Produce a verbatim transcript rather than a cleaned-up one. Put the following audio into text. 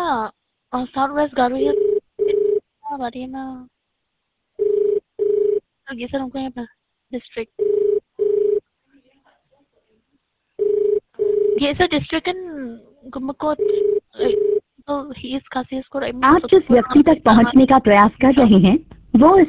south west Garo hill Varina Geser हमको यहाँ पर district Geser district in Gumakot so he is Kasi score आप जिस व्यक्ति तक पहुंचने का प्रयास कर रहे हैं वो